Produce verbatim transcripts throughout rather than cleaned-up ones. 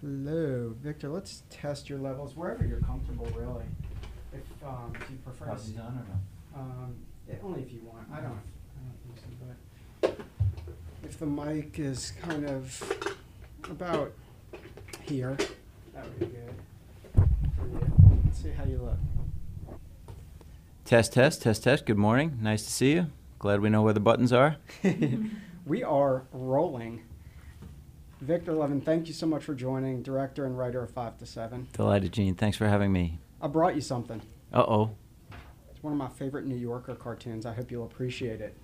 Hello, Victor. Let's test your levels wherever you're comfortable, really. If, um, if you prefer to Coffee's on or no? Um, yeah, only if you want. I don't. I don't use them, but if the mic is kind of about here, that would be good for you. Let's see how you look. Test, test, test, test. Good morning. Nice to see you. Glad we know where the buttons are. We are rolling. Victor Levin, thank you so much for joining, director and writer of Five to Seven. Delighted, Gene. Thanks for having me. I brought you something. Uh-oh. It's one of my favorite New Yorker cartoons. I hope you'll appreciate it.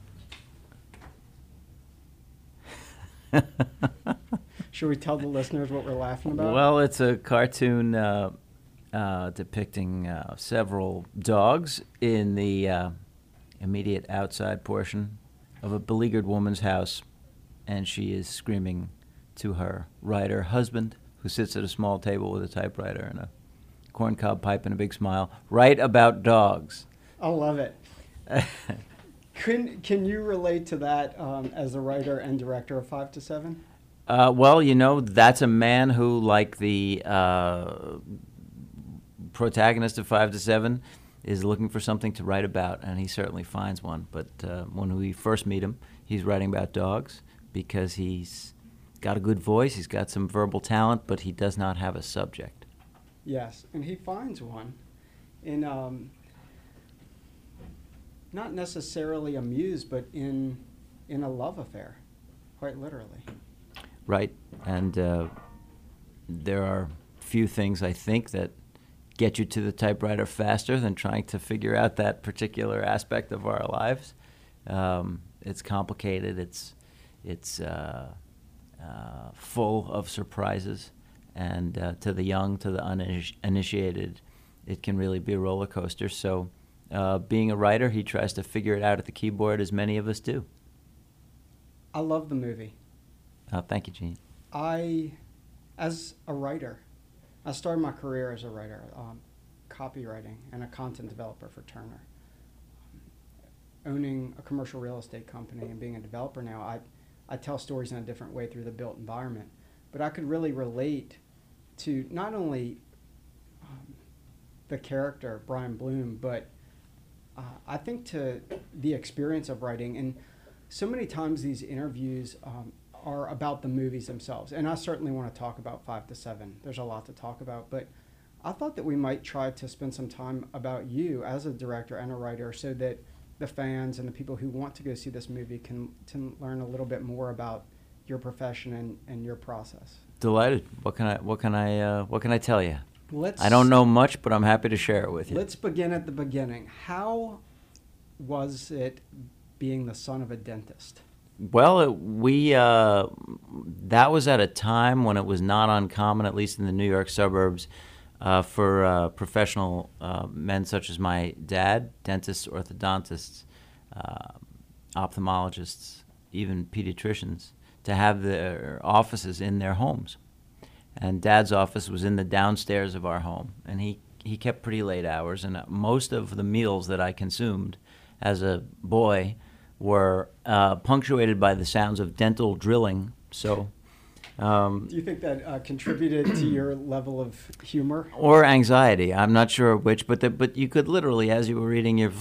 Should we tell the listeners what we're laughing about? Well, it's a cartoon uh, uh, depicting uh, several dogs in the uh, immediate outside portion of a beleaguered woman's house, and she is screaming to her writer husband, who sits at a small table with a typewriter and a corncob pipe and a big smile, write about dogs. I love it. Can, can you relate to that um, as a writer and director of Five to Seven? Uh, well, you know, that's a man who, like the uh, protagonist of Five to Seven, is looking for something to write about, and he certainly finds one. But uh, when we first meet him, he's writing about dogs because he's got a good voice, he's got some verbal talent, but he does not have a subject. Yes, and he finds one in, um, not necessarily a muse, but in, in a love affair, quite literally. Right, and uh, there are few things, I think, that get you to the typewriter faster than trying to figure out that particular aspect of our lives. Um, it's complicated, it's, it's uh, uh, full of surprises, and uh, to the young, to the uninitiated, it can really be a roller coaster. So uh, being a writer, he tries to figure it out at the keyboard, as many of us do. I love the movie. Uh, thank you, Gene. I, as a writer, I started my career as a writer, um, copywriting and a content developer for Turner. Owning a commercial real estate company and being a developer now, I, I tell stories in a different way through the built environment. But I could really relate to not only um, the character, Brian Bloom, but uh, I think to the experience of writing. And so many times these interviews um, are about the movies themselves. And I certainly want to talk about Five to Seven. There's a lot to talk about. But I thought that we might try to spend some time about you as a director and a writer so that the fans and the people who want to go see this movie can, can learn a little bit more about your profession and, and your process. Delighted. What can I what can I uh, what can I tell you? Let's, I don't know much, but I'm happy to share it with you. Let's begin at the beginning. How was it being the son of a dentist? Well, it, we uh, that was at a time when it was not uncommon, at least in the New York suburbs, uh, for uh, professional uh, men such as my dad, dentists, orthodontists, uh, ophthalmologists, even pediatricians, to have their offices in their homes. And Dad's office was in the downstairs of our home, and he, he kept pretty late hours, and most of the meals that I consumed as a boy were uh, punctuated by the sounds of dental drilling. So, um, do you think that uh, contributed to your level of humor? Or anxiety, I'm not sure which, but the, but you could literally, as you were reading, you're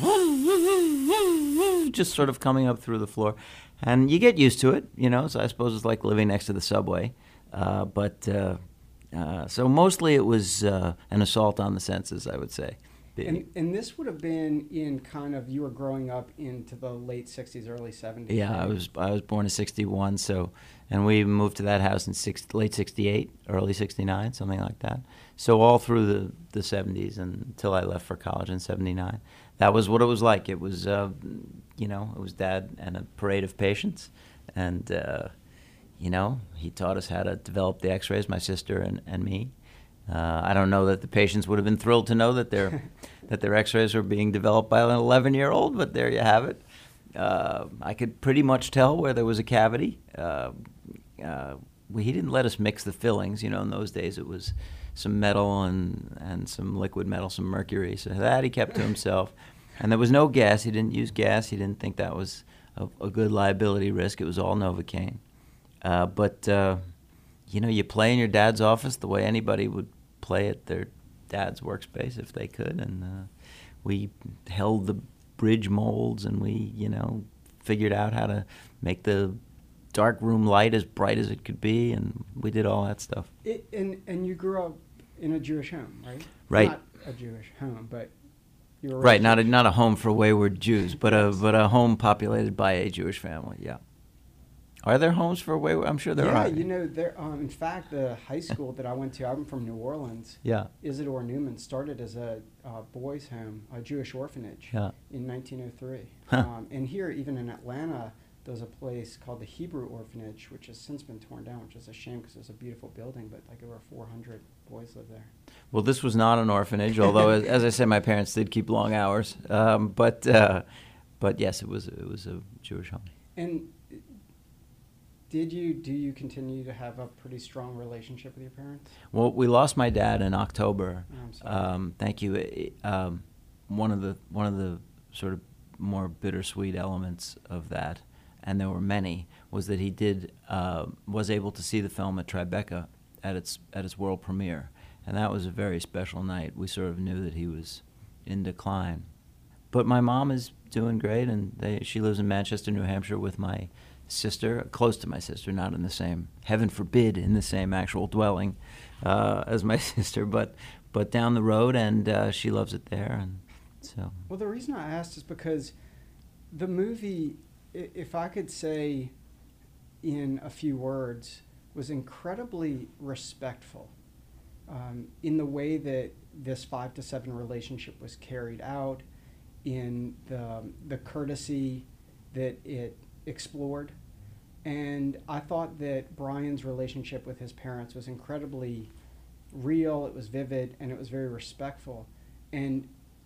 just sort of coming up through the floor. And you get used to it, you know, so I suppose it's like living next to the subway. Uh, but uh, uh, so mostly it was uh, an assault on the senses, I would say. And, and this would have been in kind of, you were growing up into the late sixties, early seventies. Yeah, right? I was I was born in sixty-one, so, and we moved to that house in six, late sixty-eight, early sixty-nine, something like that. So all through the, the seventies and until I left for college in seventy-nine. That was what it was like. It was, uh, you know, it was Dad and a parade of patients. And, uh, you know, he taught us how to develop the x-rays, my sister and, and me. Uh, I don't know that the patients would have been thrilled to know that their that their x-rays were being developed by an eleven-year-old, but there you have it. Uh, I could pretty much tell where there was a cavity. Uh, uh, we, he didn't let us mix the fillings. You know, in those days it was some metal and, and some liquid metal, some mercury. So that he kept to himself. And there was no gas. He didn't use gas. He didn't think that was a, a good liability risk. It was all Novocaine. Uh, but... Uh, you know, you play in your dad's office the way anybody would play at their dad's workspace if they could, and uh, we held the bridge molds, and we, you know, figured out how to make the dark room light as bright as it could be, and we did all that stuff. It, and and you grew up in a Jewish home, right? Right. Not a Jewish home, but you were Right, not a, not a home for wayward Jews, but a but a home populated by a Jewish family. Yeah. Are there homes for wayward? I'm sure there yeah, are. you know, there. Um, in fact, the high school that I went to, I'm from New Orleans. Yeah. Isidore Newman started as a uh, boys' home, a Jewish orphanage, Yeah. in nineteen oh three. Huh. Um, and here, even in Atlanta, there's a place called the Hebrew Orphanage, which has since been torn down, which is a shame because it's a beautiful building, but like over four hundred boys live there. Well, this was not an orphanage, although, as, as I said, my parents did keep long hours. Um, but uh, but yes, it was it was a Jewish home. And did you do you continue to have a pretty strong relationship with your parents? Well, we lost my dad in October. Oh, I'm sorry. Um, thank you. It- um, one of the one of the sort of more bittersweet elements of that, and there were many, was that he did uh, was able to see the film at Tribeca at its at its world premiere, and that was a very special night. We sort of knew that he was in decline, but my mom is doing great, and they, she lives in Manchester, New Hampshire, with my sister, close to my sister, not in the same, heaven forbid, in the same actual dwelling uh, as my sister, but but down the road, and uh, she loves it there, and so. Well, the reason I asked is because the movie, i- if I could say in a few words, was incredibly respectful um, in the way that this five to seven relationship was carried out, in the the courtesy that it explored. And I thought that Brian's relationship with his parents was incredibly real, it was vivid, and it was very respectful. And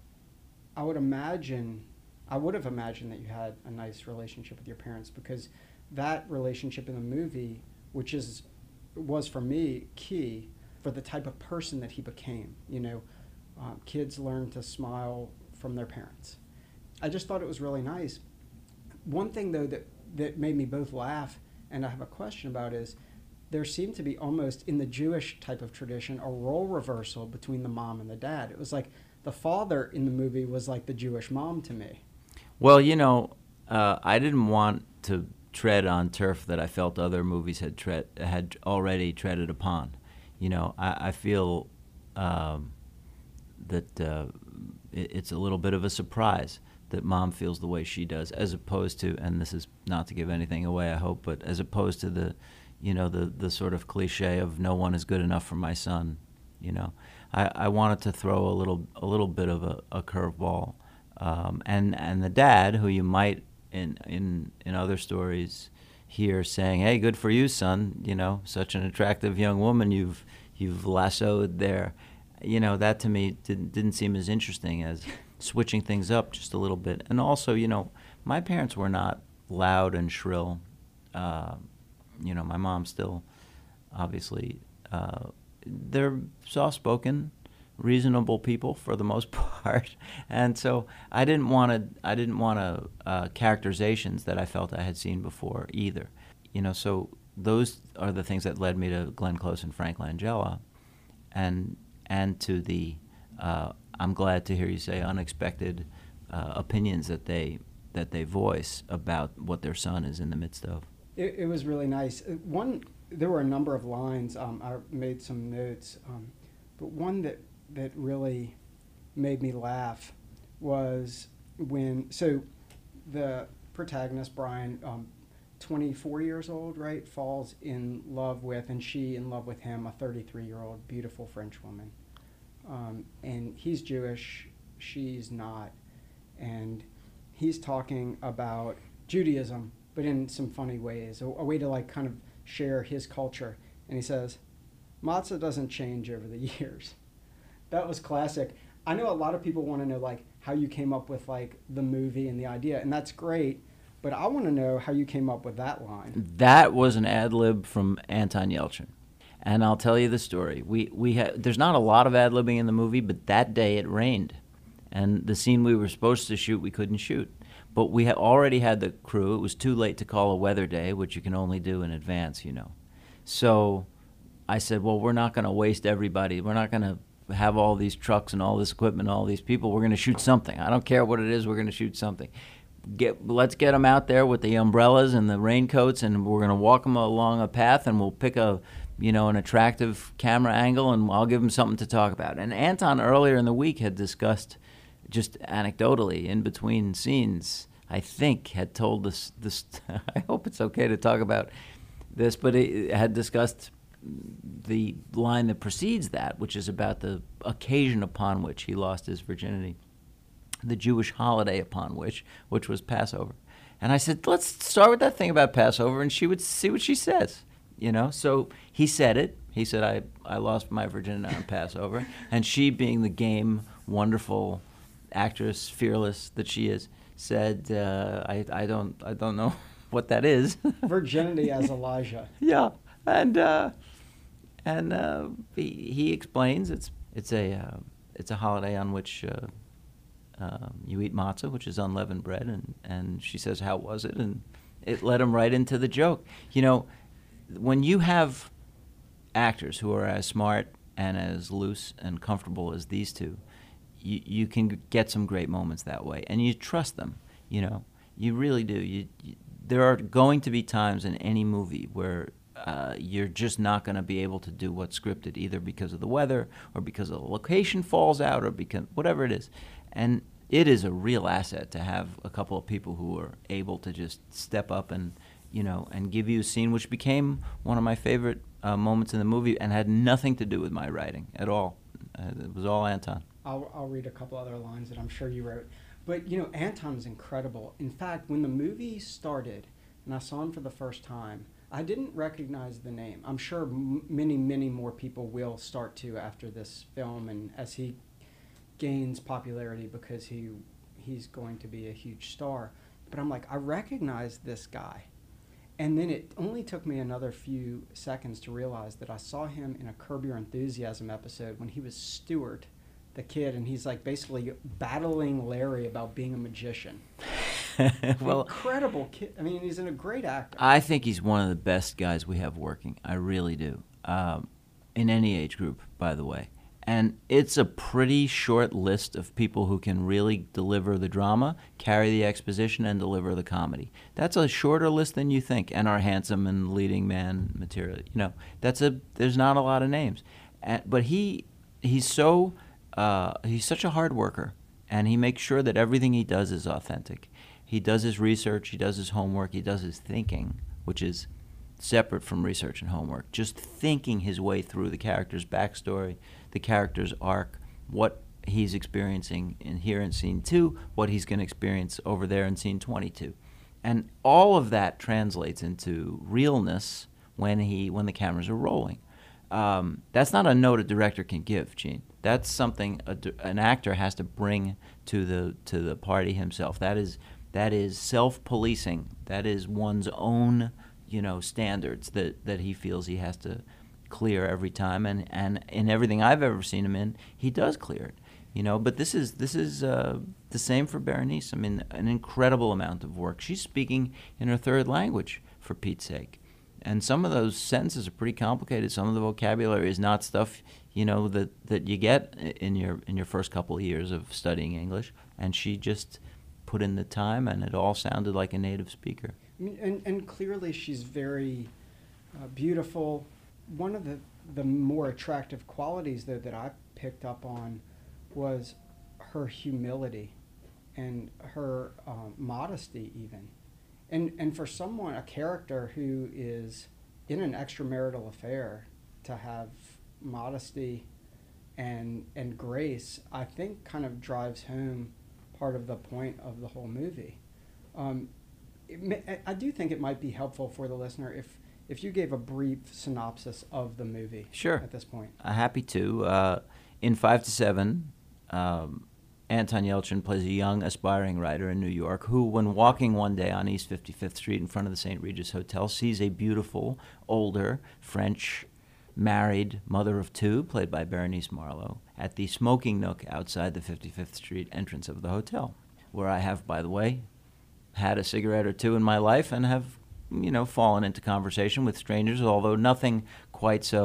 I would imagine, I would have imagined that you had a nice relationship with your parents, because that relationship in the movie, which is was for me key for the type of person that he became. You know, um, kids learn to smile from their parents. I just thought it was really nice. One thing though that that made me both laugh and I have a question about is there seemed to be almost in the Jewish type of tradition a role reversal between the mom and the dad. It was like the father in the movie was like the Jewish mom to me. Well, you know, uh, I didn't want to tread on turf that I felt other movies had tread had already treaded upon. You know, I, I feel um, that uh, it, it's a little bit of a surprise that mom feels the way she does, as opposed to, and this is not to give anything away, I hope, but as opposed to the, you know, the the sort of cliche of no one is good enough for my son. You know, I, I wanted to throw a little a little bit of a, a curveball, um, and and the dad, who you might in in in other stories hear saying, "Hey, good for you, son. You know, such an attractive young woman you've you've lassoed there." You know, that to me didn't didn't seem as interesting as switching things up just a little bit. And also, you know, my parents were not loud and shrill. Uh, you know, my mom still, obviously, uh, they're soft-spoken, reasonable people for the most part. And so I didn't want to, I didn't want to uh, characterizations that I felt I had seen before either. You know, so those are the things that led me to Glenn Close and Frank Langella, and and to the uh, I'm glad to hear you say unexpected uh, opinions that they that they voice about what their son is in the midst of. It, it was really nice. Uh, One, there were a number of lines. Um, I made some notes, um, but one that that really made me laugh was when so the protagonist Brian, um, twenty-four years old, right, falls in love with, and she in love with him, a thirty-three-year-old beautiful French woman. Um, and he's Jewish, she's not, and he's talking about Judaism, but in some funny ways, a, a way to like kind of share his culture. And he says, "Matzah doesn't change over the years." That was classic. I know a lot of people want to know like how you came up with like the movie and the idea, and that's great. But I want to know how you came up with that line. That was an ad lib from Anton Yelchin. And I'll tell you the story. We we had there's not a lot of ad libbing in the movie, but that day it rained, and the scene we were supposed to shoot we couldn't shoot. But we had already had the crew. It was too late to call a weather day, which you can only do in advance, you know. So I said, well, we're not going to waste everybody. We're not going to have all these trucks and all this equipment, and all these people. We're going to shoot something. I don't care what it is. We're going to shoot something. Get, let's get them out there with the umbrellas and the raincoats, and we're going to walk them along a path, and we'll pick a, you know, an attractive camera angle, and I'll give them something to talk about. And Anton earlier in the week had discussed, just anecdotally, in between scenes, I think, had told us this. I hope it's okay to talk about this, but he had discussed the line that precedes that, which is about the occasion upon which he lost his virginity, the Jewish holiday upon which, which was Passover. And I said, let's start with that thing about Passover, and she would see what she says, you know? So he said it. He said, I, I lost my virginity on Passover. And she, being the game, wonderful actress, fearless that she is, said, uh, I, I don't I don't know what that is. Virginity as Elijah. Yeah. And uh, and uh, he, he explains it's it's a uh, it's a holiday on which uh, uh, you eat matzah, which is unleavened bread, and, and she says, how was it? And it led him right into the joke. You know, when you have actors who are as smart and as loose and comfortable as these two, you you can get some great moments that way, and you trust them. You know, you really do. You, you there are going to be times in any movie where Uh, you're just not going to be able to do what's scripted, either because of the weather or because the location falls out or because whatever it is. And it is a real asset to have a couple of people who are able to just step up and, you know, and give you a scene, which became one of my favorite uh, moments in the movie and had nothing to do with my writing at all. Uh, it was all Anton. I'll, I'll read a couple other lines that I'm sure you wrote. But, you know, Anton's incredible. In fact, when the movie started and I saw him for the first time, I didn't recognize the name. I'm sure m- many, many more people will start to after this film, and as he gains popularity because he he's going to be a huge star. But I'm like, I recognize this guy. And then it only took me another few seconds to realize that I saw him in a Curb Your Enthusiasm episode when he was Stuart, the kid, and he's like basically battling Larry about being a magician. Well, incredible kid. I mean, he's a great actor. I think he's one of the best guys we have working. I really do. Um, in any age group, by the way. And it's a pretty short list of people who can really deliver the drama, carry the exposition, and deliver the comedy. That's a shorter list than you think, and are handsome and leading man material. You know, that's a. There's not a lot of names, and, but he he's so uh, he's such a hard worker, and he makes sure that everything he does is authentic. He does his research, he does his homework, he does his thinking, which is separate from research and homework. Just thinking his way through the character's backstory, the character's arc, what he's experiencing in here in scene two, what he's going to experience over there in scene twenty-two. And all of that translates into realness when he when the cameras are rolling. Um, that's not a note a director can give, Gene. That's something a, an actor has to bring to the to the party himself. That is that is self-policing. That is one's own, you know, standards that, that he feels he has to clear every time. And, and in everything I've ever seen him in, he does clear it. You know, but this is this is uh, the same for Berenice. I mean, an incredible amount of work. She's speaking in her third language, for Pete's sake. And some of those sentences are pretty complicated. Some of the vocabulary is not stuff, you know, that, that you get in your in your first couple of years of studying English. And she just put in the time, and it all sounded like a native speaker. I mean, and, and clearly she's very uh, beautiful. One of the, the more attractive qualities, though, that I picked up on was her humility and her um, modesty, even. And and for someone, a character who is in an extramarital affair, to have modesty and and grace, I think kind of drives home part of the point of the whole movie. Um, it may, I do think it might be helpful for the listener if if you gave a brief synopsis of the movie. Sure. At this point. Uh, happy to. Uh, in Five to Seven, um, Anton Yelchin plays a young, aspiring writer in New York who, when walking one day on East fifty-fifth Street in front of the Saint Regis Hotel, sees a beautiful, older, French, married mother of two, played by Berenice Marlowe, at the smoking nook outside the fifty-fifth Street entrance of the hotel, where I have, by the way, had a cigarette or two in my life and have, you know, fallen into conversation with strangers, although nothing quite so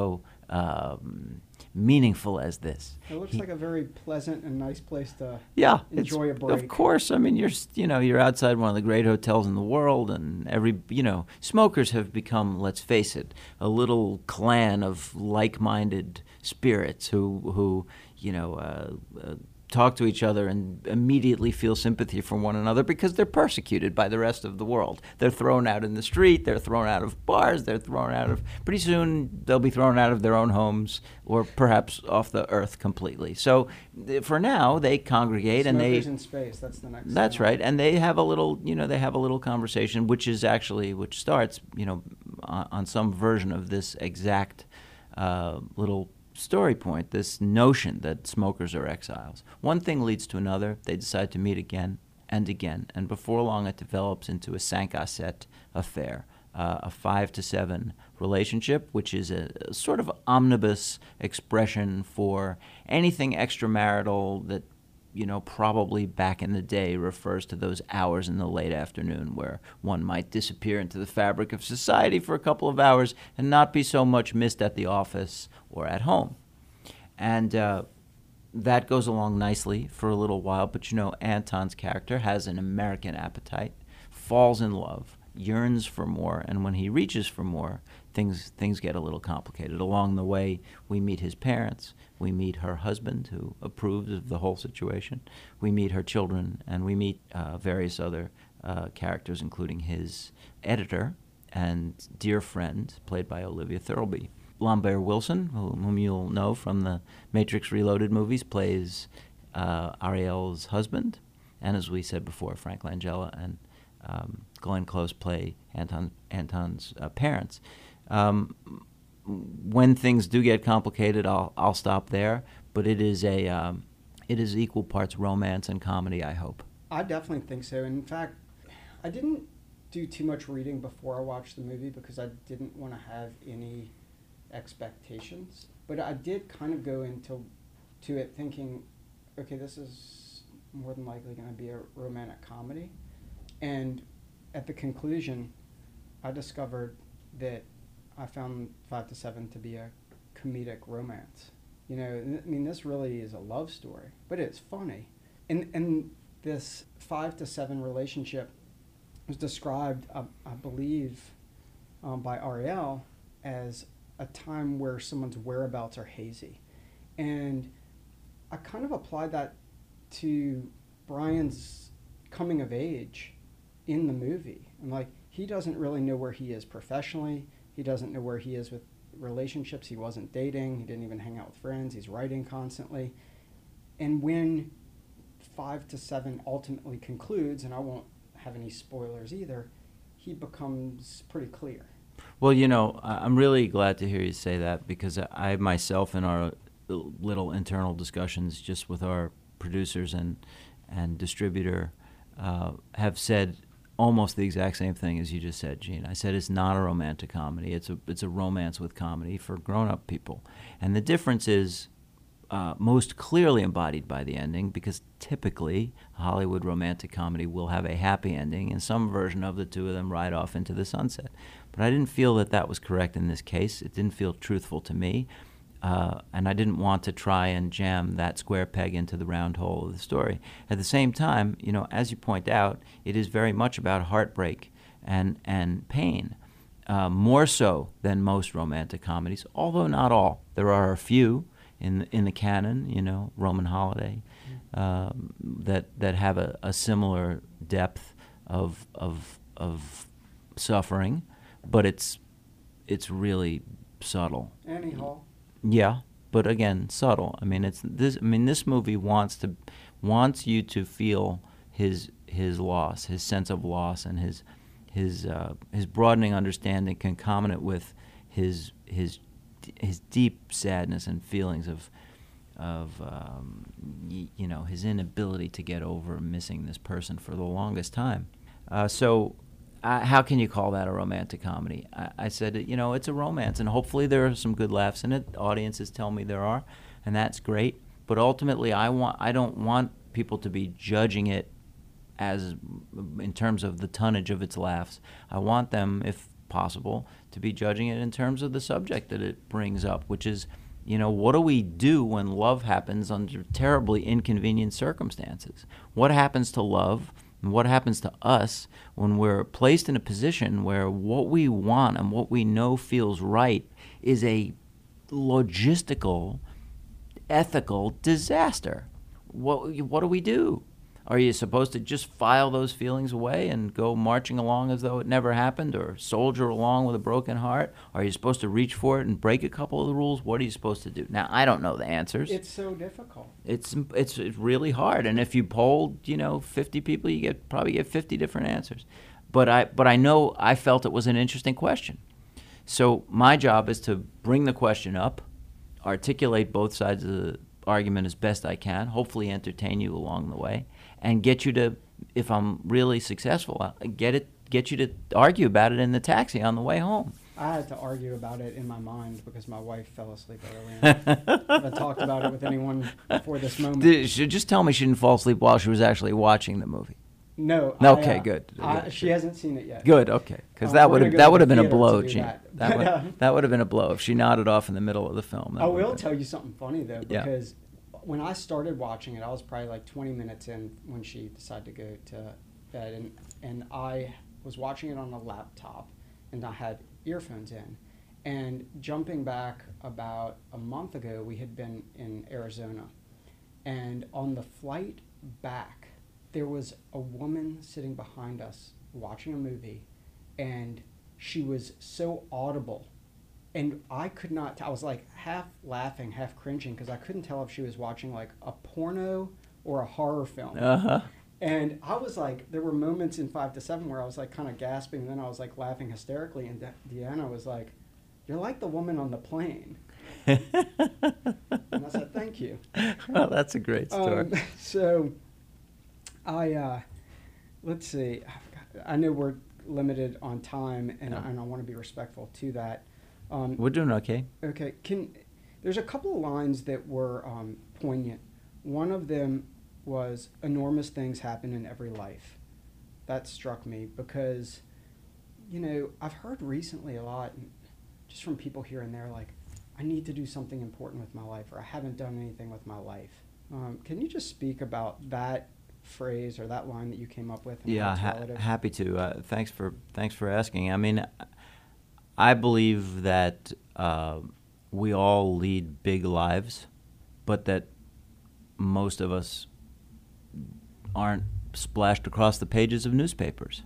um, meaningful as this. It looks He- like a very pleasant and nice place to Yeah, enjoy a it's, break. Of course, I mean you're s- you know you're outside one of the great hotels in the world, and every you know smokers have become, let's face it, a little clan of like-minded spirits who who you know. Uh, uh, talk to each other and immediately feel sympathy for one another because they're persecuted by the rest of the world. They're thrown out in the street, they're thrown out of bars, they're thrown out of, pretty soon they'll be thrown out of their own homes or perhaps off the earth completely. So th- for now, they congregate and they... Smokers in space, that's the next That's thing. right, and they have a little, you know, they have a little conversation, which is actually, which starts, you know, on, on some version of this exact uh, little story point, this notion that smokers are exiles. One thing leads to another. They decide to meet again and again, and before long it develops into a cinq à sept affair, uh, a five to seven relationship, which is a, a sort of omnibus expression for anything extramarital that, you know, probably back in the day refers to those hours in the late afternoon where one might disappear into the fabric of society for a couple of hours and not be so much missed at the office or at home. And uh, that goes along nicely for a little while, but you know, Anton's character has an American appetite, falls in love, yearns for more, and when he reaches for more, things things get a little complicated. Along the way, we meet his parents, we meet her husband, who approves of the whole situation, we meet her children, and we meet uh, various other uh, characters, including his editor and dear friend, played by Olivia Thirlby. Lambert Wilson, whom, whom you'll know from the Matrix Reloaded movies, plays uh, Ariel's husband, and as we said before, Frank Langella and um, Glenn Close play Anton, Anton's uh, parents. Um, when things do get complicated, I'll I'll stop there. But it is a um, it is equal parts romance and comedy, I hope. I definitely think so. In fact, I didn't do too much reading before I watched the movie because I didn't want to have any expectations. But I did kind of go into to it thinking, okay, this is more than likely going to be a romantic comedy. And at the conclusion, I discovered that I found Five to Seven to be a comedic romance. You know, I mean, this really is a love story, but it's funny. And and this Five to Seven relationship was described, uh, I believe, um, by Ariel as a time where someone's whereabouts are hazy. And I kind of applied that to Brian's coming of age in the movie. And like, he doesn't really know where he is professionally. He doesn't know where he is with relationships. He wasn't dating. He didn't even hang out with friends. He's writing constantly. And when Five to Seven ultimately concludes, and I won't have any spoilers either, he becomes pretty clear. Well, you know, I- I'm really glad to hear you say that because I myself, in our little internal discussions just with our producers and and distributor, uh, have said almost the exact same thing as you just said, Gene. I said it's not a romantic comedy. It's a it's a romance with comedy for grown-up people. And the difference is uh, most clearly embodied by the ending, because typically a Hollywood romantic comedy will have a happy ending and some version of the two of them ride off into the sunset. But I didn't feel that that was correct in this case. It didn't feel truthful to me. Uh, and I didn't want to try and jam that square peg into the round hole of the story. At the same time, you know, as you point out, it is very much about heartbreak and and pain, uh, more so than most romantic comedies. Although not all, there are a few in the, in the canon, you know, Roman Holiday, um, that that have a, a similar depth of of of suffering, but it's it's really subtle. Annie Hall. Yeah, but again, subtle. I mean, it's this. I mean, this movie wants to wants you to feel his his loss, his sense of loss, and his his uh, his broadening understanding concomitant with his his his deep sadness and feelings of of um, y- you know, his inability to get over missing this person for the longest time. Uh, so. Uh, how can you call that a romantic comedy? I, I said, you know, it's a romance, and hopefully there are some good laughs in it. Audiences tell me there are, and that's great. But ultimately, I want I don't want people to be judging it as in terms of the tonnage of its laughs. I want them, if possible to be judging it in terms of the subject that it brings up, which is, you know, what do we do when love happens under terribly inconvenient circumstances? What happens to love and what happens to us when we're placed in a position where what we want and what we know feels right is a logistical, ethical disaster? What, what do we do? Are you supposed to just file those feelings away and go marching along as though it never happened, or soldier along with a broken heart? Are you supposed to reach for it and break a couple of the rules? What are you supposed to do? Now, I don't know the answers. It's so difficult. It's it's it's really hard, and if you polled, you know, fifty people, you get probably get fifty different answers. But I but I know I felt it was an interesting question. So my job is to bring the question up, articulate both sides of the argument as best I can, hopefully entertain you along the way, and get you to, if I'm really successful, get it, get you to argue about it in the taxi on the way home. I had to argue about it in my mind because my wife fell asleep early. And I talked about it with anyone before this moment. Did, she, just tell me she didn't fall asleep while she was actually watching the movie. No. Okay, I, uh, good. I, good. she hasn't seen it yet. Good. Okay, because Um, that we're would gonna have go that to would have the been a theater to blow, do Gene. that. That would that would have been a blow if she nodded off in the middle of the film. That I would've will been- tell you something funny though, Yeah. because when I started watching it, I was probably like twenty minutes in when she decided to go to bed, and and I was watching it on a laptop, and I had earphones in, and jumping back about a month ago, we had been in Arizona, and on the flight back, there was a woman sitting behind us watching a movie, and she was so audible. And I could not, I was like half laughing, half cringing, because I couldn't tell if she was watching like a porno or a horror film. Uh-huh. And I was like, there were moments in Five to Seven where I was like kind of gasping, and then I was like laughing hysterically, and De- Deanna was like, "You're like the woman on the plane." And I said, "Thank you." Well, that's a great story. Um, so, I, uh, let's see, I've got, I know we're limited on time, and, Yeah. and I want to be respectful to that. Um, We're doing okay. Okay, can there's a couple of lines that were um, poignant. One of them was enormous things happen in every life. That struck me because, you know, I've heard recently a lot, just from people here and there, like, I need to do something important with my life, or I haven't done anything with my life. Um, can you just speak about that phrase or that line that you came up with? And how Yeah, it's ha- relative? happy to. Uh, thanks for thanks for asking. I mean, I believe that uh, we all lead big lives, but that most of us aren't splashed across the pages of newspapers.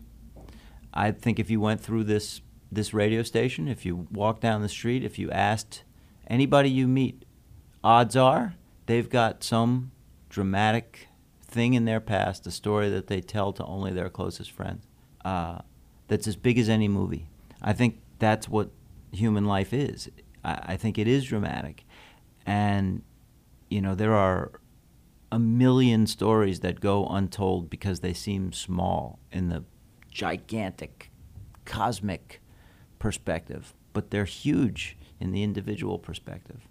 I think if you went through this this radio station, if you walked down the street, if you asked anybody you meet, odds are they've got some dramatic thing in their past, a story that they tell to only their closest friends, uh, that's as big as any movie. I think that's what human life is. I, I think it is dramatic. And, you know, there are a million stories that go untold because they seem small in the gigantic, cosmic perspective, but they're huge in the individual perspective.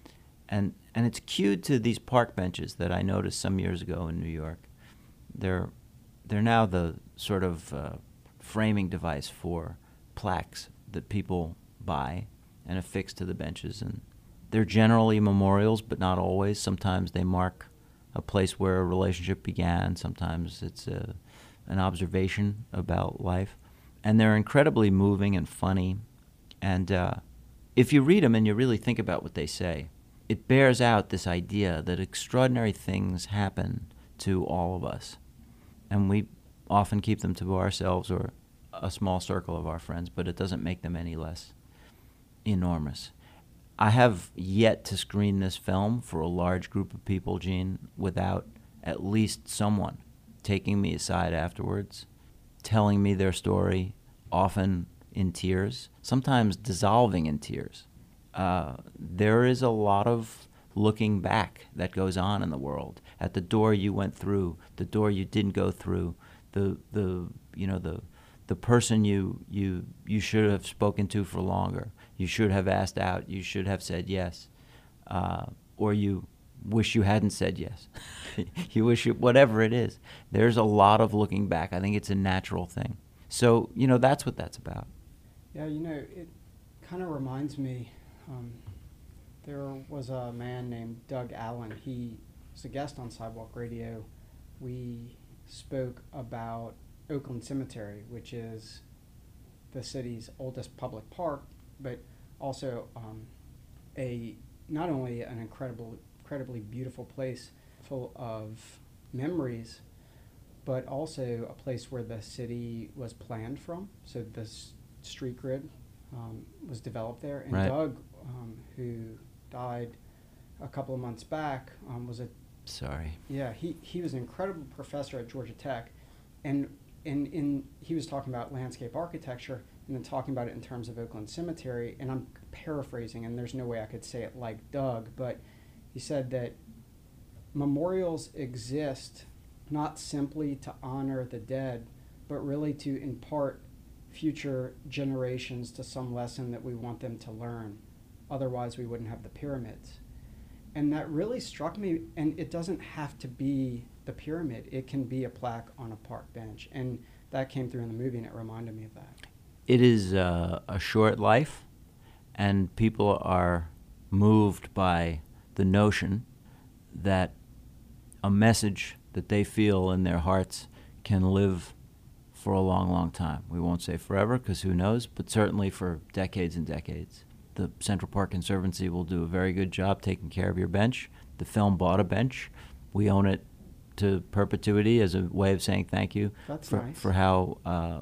And and it's cued to these park benches that I noticed some years ago in New York. They're they're now the sort of uh, framing device for plaques that people buy and affix to the benches, and they're generally memorials, but not always. Sometimes they mark a place where a relationship began. Sometimes it's a, an observation about life, and they're incredibly moving and funny. And uh, if you read them and you really think about what they say, it bears out this idea that extraordinary things happen to all of us, and we often keep them to ourselves or a small circle of our friends, but it doesn't make them any less enormous. I have yet to screen this film for a large group of people, Gene, without at least someone taking me aside afterwards, telling me their story, often in tears, sometimes dissolving in tears. Uh, there is a lot of looking back that goes on in the world at the door you went through, the door you didn't go through, the the you know the the person you you you should have spoken to for longer, you should have asked out, you should have said yes, uh, or you wish you hadn't said yes. You wish you, whatever it is. There's a lot of looking back. I think it's a natural thing. So you know that's what that's about. Yeah, you know, it kind of reminds me. Um, there was a man named Doug Allen. He was a guest on Sidewalk Radio. We spoke about Oakland Cemetery, which is the city's oldest public park, but also um, a not only an incredible, incredibly beautiful place full of memories, but also a place where the city was planned from. So the s- street grid um, was developed there. And Right. Doug, um, who died a couple of months back, um, was a Sorry. yeah he, he was an incredible professor at Georgia Tech, and in in he was talking about landscape architecture and then talking about it in terms of Oakland Cemetery. And I'm paraphrasing, and there's no way I could say it like Doug, but he said that memorials exist not simply to honor the dead, but really to impart future generations to some lesson that we want them to learn. Otherwise, we wouldn't have the pyramids. And that really struck me, and it doesn't have to be the pyramid. It can be a plaque on a park bench. And that came through in the movie, and it reminded me of that. It is uh, a short life, and people are moved by the notion that a message that they feel in their hearts can live for a long, long time. We won't say forever, because who knows, but certainly for decades and decades. The Central Park Conservancy will do a very good job taking care of your bench. The film bought a bench. We own it to perpetuity as a way of saying thank you That's for, nice. for how uh,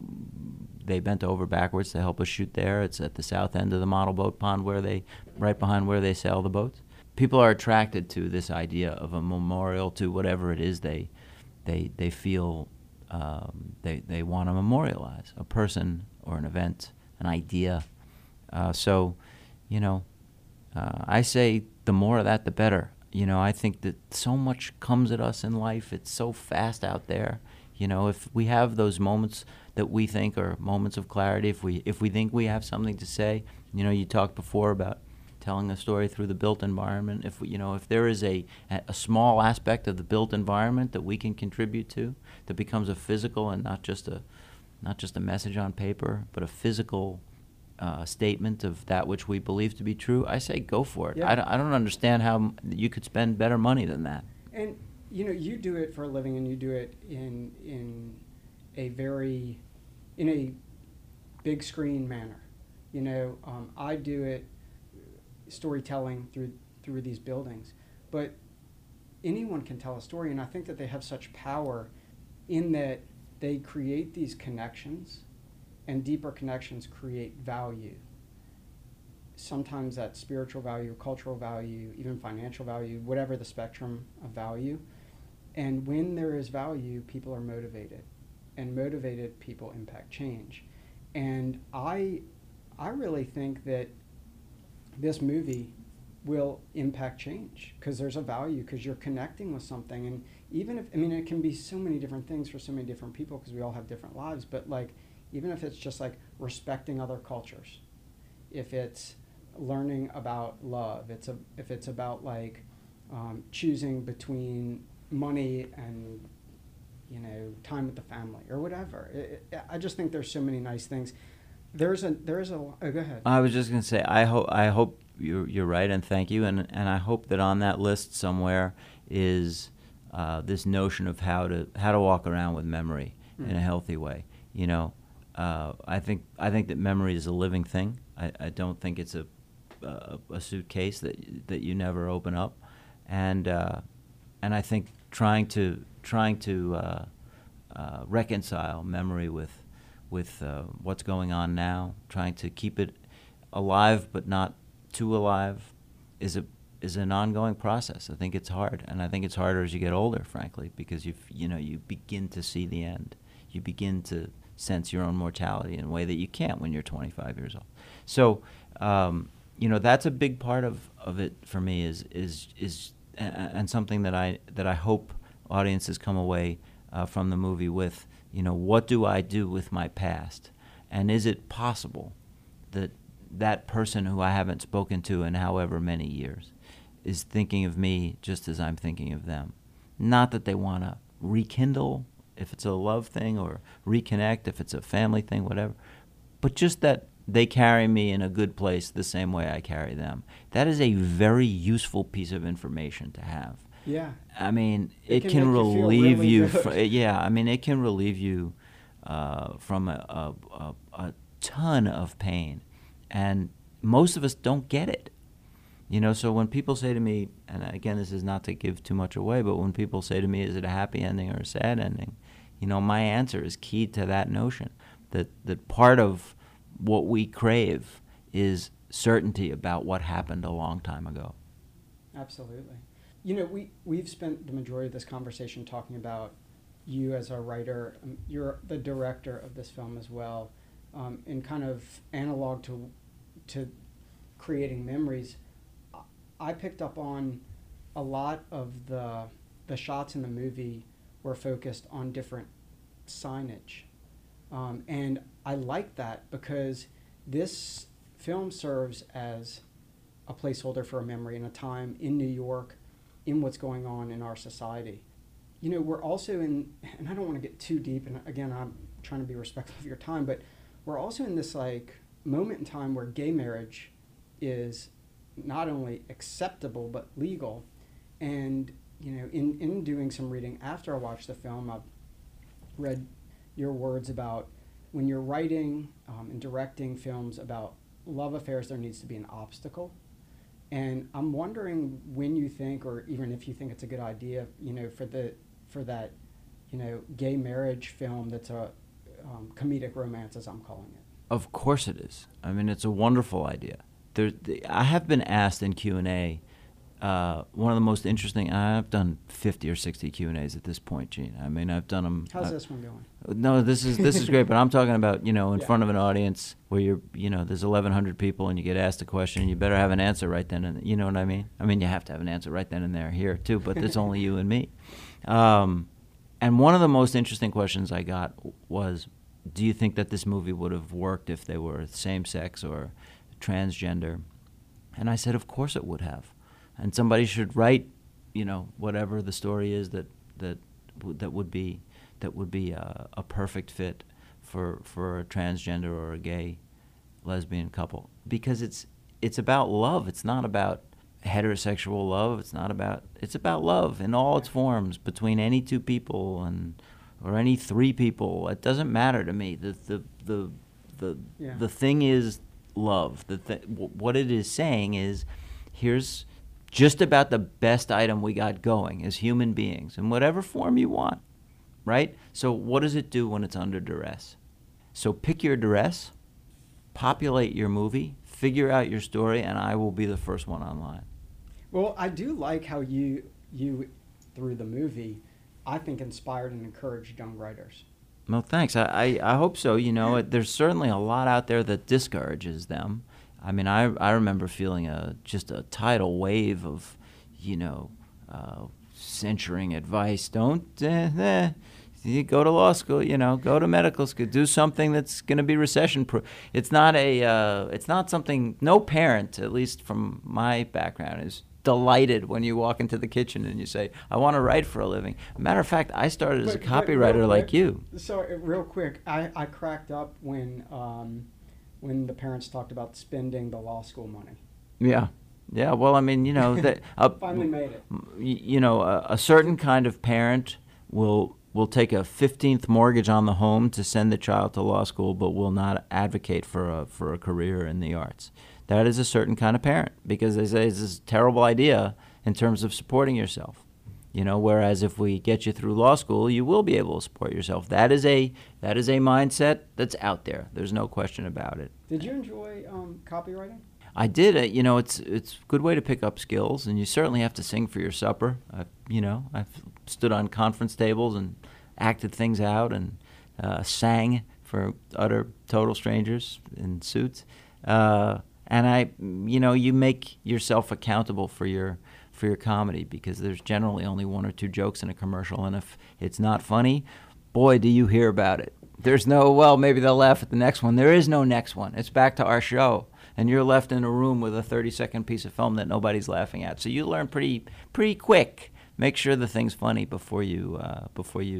they bent over backwards to help us shoot there. It's at the south end of the model boat pond, where they, right behind where they sail the boats. People are attracted to this idea of a memorial to whatever it is they, they, they feel um, they, they want to memorialize, a person or an event, an idea. Uh, so, you know, uh, I say the more of that, the better. You know, I think that so much comes at us in life. It's so fast out there. You know, if we have those moments that we think are moments of clarity, if we if we think we have something to say, you know, you talked before about telling a story through the built environment. If we, you know, if there is a a small aspect of the built environment that we can contribute to, that becomes a physical and not just a not just a message on paper, but a physical uh, statement of that which we believe to be true, I say go for it. Yeah. I, don't, I don't understand how m- you could spend better money than that. And you know, you do it for a living, and you do it in in a very in a big screen manner. You know, um, I do it storytelling through through these buildings, but anyone can tell a story, and I think that they have such power in that they create these connections, and deeper connections create value. Sometimes that's spiritual value, cultural value, even financial value, whatever the spectrum of value. And when there is value, people are motivated, and motivated people impact change. And I, I really think that this movie will impact change because there's a value, because you're connecting with something. And even if, I mean, it can be so many different things for so many different people because we all have different lives, but like, even if it's just like respecting other cultures, if it's learning about love, it's a, if it's about like um, choosing between money and, you know, time with the family or whatever. It, it, I just think there's so many nice things. There's a, there's a, oh, go ahead. I was just going to say, I hope I hope you're, you're right, and thank you, and and I hope that on that list somewhere is uh, this notion of how to how to walk around with memory Mm. in a healthy way. You know, uh, I think I think that memory is a living thing. I, I don't think it's a, a a suitcase that that you never open up, and uh, and I think trying to trying to uh, uh, reconcile memory with with uh, what's going on now, trying to keep it alive but not too alive, is a is an ongoing process. I think it's hard, and I think it's harder as you get older, frankly, because you you know you begin to see the end. You begin to sense your own mortality in a way that you can't when you're twenty-five years old. So, um, you know, that's a big part of, of it for me is is is and something that I that I hope audiences come away uh, from the movie with. You know, what do I do with my past? And is it possible that that person who I haven't spoken to in however many years is thinking of me just as I'm thinking of them? Not that they want to rekindle, if it's a love thing, or reconnect, if it's a family thing, whatever, but just that they carry me in a good place the same way I carry them. That is a very useful piece of information to have. Yeah. I mean, it, It can, can make you feel relieve really you. good. Fr- yeah, I mean, it can relieve you uh, from a, a, a, a ton of pain, and most of us don't get it. You know, so when people say to me, and again, this is not to give too much away, but when people say to me, is it a happy ending or a sad ending? You know, my answer is keyed to that notion that, that part of what we crave is certainty about what happened a long time ago. Absolutely. You know, we, we've spent the majority of this conversation talking about you as a writer. Um, you're the director of this film as well, um, and kind of analog to to creating memories. I picked up on a lot of the the shots in the movie were focused on different signage, um, and I like that because this film serves as a placeholder for a memory in a time in New York, in what's going on in our society. You know, we're also in, and I don't want to get too deep, and again, I'm trying to be respectful of your time, but we're also in this like moment in time where gay marriage is not only acceptable but legal. And you know, in, in doing some reading after I watched the film, I've read your words about when you're writing um, and directing films about love affairs, there needs to be an obstacle. And I'm wondering when you think, or even if you think it's a good idea, you know, for the for that, you know, gay marriage film that's a um, comedic romance, as I'm calling it. Of course it is. I mean, it's a wonderful idea. There, I have been asked in Q and A, uh, one of the most interesting, I've done fifty or sixty Q and A's at this point, Gene. I mean, I've done them. How's uh, this one going? No, this is this is great, but I'm talking about, you know, in Yeah. front of an audience where you're, you know, there's eleven hundred people and you get asked a question, you better have an answer right then and, you know what I mean? I mean, you have to have an answer right then and there here too, but it's only you and me. Um, and one of the most interesting questions I got was, do you think that this movie would have worked if they were same-sex or transgender? And I said, of course it would have. And somebody should write, you know, whatever the story is that that w- that would be that would be a, a perfect fit for for a transgender or a gay lesbian couple, because it's it's about love. It's not about heterosexual love. It's not about it's about love in all its forms between any two people and or any three people. It doesn't matter to me. The the the the Yeah. the thing is love. The th- w- what it is saying is, here's just about the best item we got going as human beings in whatever form you want, right? So what does it do when it's under duress? So pick your duress, populate your movie, figure out your story, and I will be the first one online. Well, I do like how you you through the movie, I think, inspired and encouraged young writers. Well, thanks. I, I, I hope so. You know, it, there's certainly a lot out there that discourages them. I mean, I I remember feeling a just a tidal wave of, you know, uh, censuring advice. Don't eh, eh, you go to law school. You know, go to medical school. Do something that's going to be recession proof. It's not a. Uh, it's not something. No parent, at least from my background, is delighted when you walk into the kitchen and you say, I want to write for a living. Matter of fact, I started as a But- but real copywriter like quick- you. So uh, real quick, I, I cracked up when um, when the parents talked about spending the law school money. Yeah. Yeah, well, I mean, you know, that uh, Finally made it. y- you know, a, a certain kind of parent will will take a fifteenth mortgage on the home to send the child to law school, but will not advocate for a for a career in the arts. That is a certain kind of parent, because they say it's this terrible idea in terms of supporting yourself. You know, whereas if we get you through law school, you will be able to support yourself. That is a that is a mindset that's out there. There's no question about it. Did you enjoy um, copywriting? I did. Uh, you know, it's it's a good way to pick up skills, and you certainly have to sing for your supper. I, you know, I've stood on conference tables and acted things out and uh, sang for utter total strangers in suits. Uh, and I, you know, you make yourself accountable for your for your comedy, because there's generally only one or two jokes in a commercial, and if it's not funny, boy, do you hear about it. There's no, well, maybe they'll laugh at the next one. There is no next one. It's back to our show. And you're left in a room with a thirty-second piece of film that nobody's laughing at. So you learn pretty pretty quick. Make sure the thing's funny before you uh, before you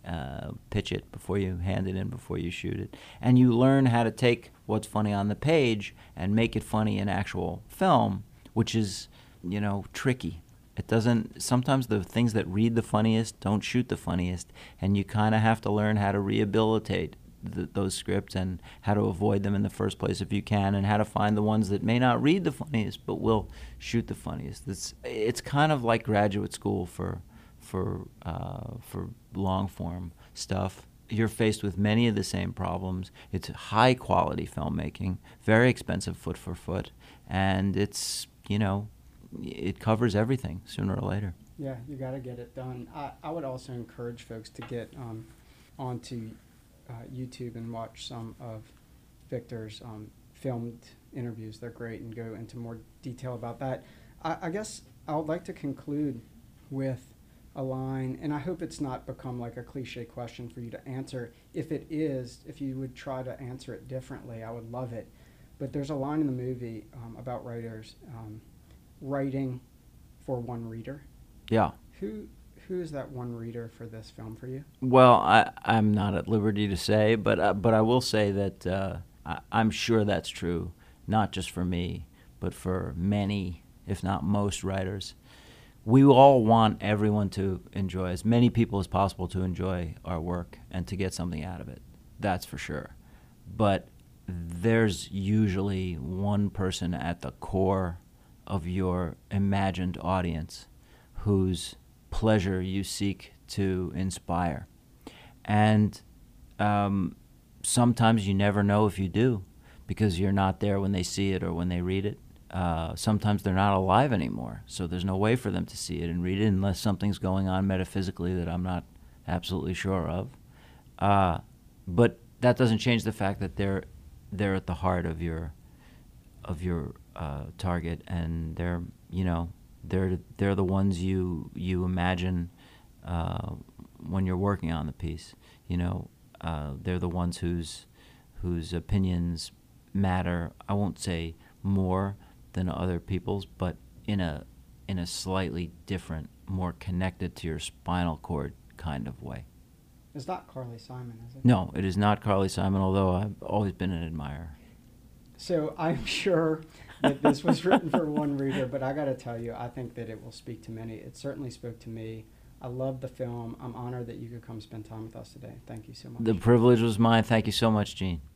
uh, pitch it, before you hand it in, before you shoot it. And you learn how to take what's funny on the page and make it funny in actual film, which is, you know, tricky. It doesn't, sometimes the things that read the funniest don't shoot the funniest, and you kind of have to learn how to rehabilitate the, those scripts and how to avoid them in the first place if you can, and how to find the ones that may not read the funniest but will shoot the funniest. It's, it's kind of like graduate school for, for, uh, for long form stuff. You're faced with many of the same problems. It's high quality filmmaking, very expensive foot for foot, and it's, you know, it covers everything sooner or later. Yeah, you got to get it done. I, I would also encourage folks to get um, onto uh, YouTube and watch some of Victor's um, filmed interviews. They're great, and go into more detail about that. I, I guess I would like to conclude with a line, and I hope it's not become like a cliche question for you to answer. If it is, if you would try to answer it differently, I would love it. But there's a line in the movie um, about writers um, writing for one reader. Yeah. Who who is that one reader for this film for you? Well, I, I'm not at liberty to say, but uh, but I will say that uh, I, I'm sure that's true, not just for me, but for many, if not most, writers. We all want everyone to enjoy, as many people as possible to enjoy our work and to get something out of it. That's for sure. But there's usually one person at the core of your imagined audience whose pleasure you seek to inspire. And um, sometimes you never know if you do, because you're not there when they see it or when they read it. Uh, sometimes they're not alive anymore, so there's no way for them to see it and read it unless something's going on metaphysically that I'm not absolutely sure of. Uh, but that doesn't change the fact that they're they're at the heart of your of your uh, target, and they're you know they're they're the ones you you imagine uh, when you're working on the piece. You know, uh, they're the ones whose whose opinions matter. I won't say more than other people's, but in a in a slightly different, more connected to your spinal cord kind of way. It's not Carly Simon, is it? No, it is not Carly Simon, although I've always been an admirer. So I'm sure that this was written for one reader, but I got to tell you, I think that it will speak to many. It certainly spoke to me. I love the film. I'm honored that you could come spend time with us today. Thank you so much. The privilege was mine. Thank you so much, Gene.